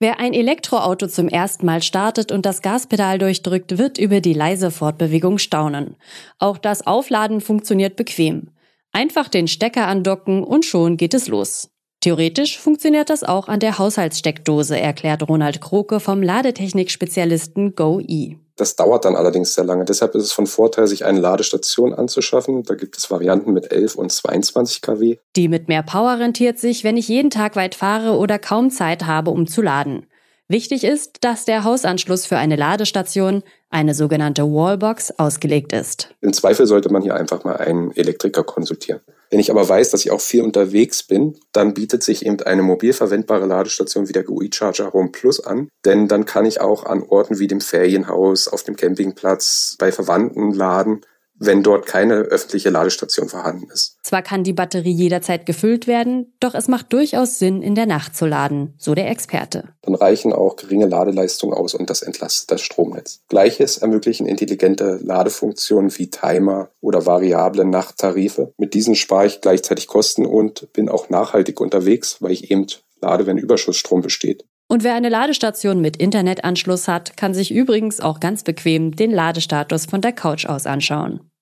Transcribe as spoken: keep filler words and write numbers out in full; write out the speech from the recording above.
Wer ein Elektroauto zum ersten Mal startet und das Gaspedal durchdrückt, wird über die leise Fortbewegung staunen. Auch das Aufladen funktioniert bequem. Einfach den Stecker andocken und schon geht es los. Theoretisch funktioniert das auch an der Haushaltssteckdose, erklärt Ronald Kroke vom Ladetechnik-Spezialisten GoE. Das dauert dann allerdings sehr lange. Deshalb ist es von Vorteil, sich eine Ladestation anzuschaffen. Da gibt es Varianten mit elf und zweiundzwanzig Kilowatt. Die mit mehr Power rentiert sich, wenn ich jeden Tag weit fahre oder kaum Zeit habe, um zu laden. Wichtig ist, dass der Hausanschluss für eine Ladestation, eine sogenannte Wallbox, ausgelegt ist. Im Zweifel sollte man hier einfach mal einen Elektriker konsultieren. Wenn ich aber weiß, dass ich auch viel unterwegs bin, dann bietet sich eben eine mobil verwendbare Ladestation wie der GoE Charger Home Plus an. Denn dann kann ich auch an Orten wie dem Ferienhaus, auf dem Campingplatz, bei Verwandten laden, wenn dort keine öffentliche Ladestation vorhanden ist. Zwar kann die Batterie jederzeit gefüllt werden, doch es macht durchaus Sinn, in der Nacht zu laden, so der Experte. Dann reichen auch geringe Ladeleistungen aus und das entlastet das Stromnetz. Gleiches ermöglichen intelligente Ladefunktionen wie Timer oder variable Nachttarife. Mit diesen spare ich gleichzeitig Kosten und bin auch nachhaltig unterwegs, weil ich eben lade, wenn Überschussstrom besteht. Und wer eine Ladestation mit Internetanschluss hat, kann sich übrigens auch ganz bequem den Ladestatus von der Couch aus anschauen.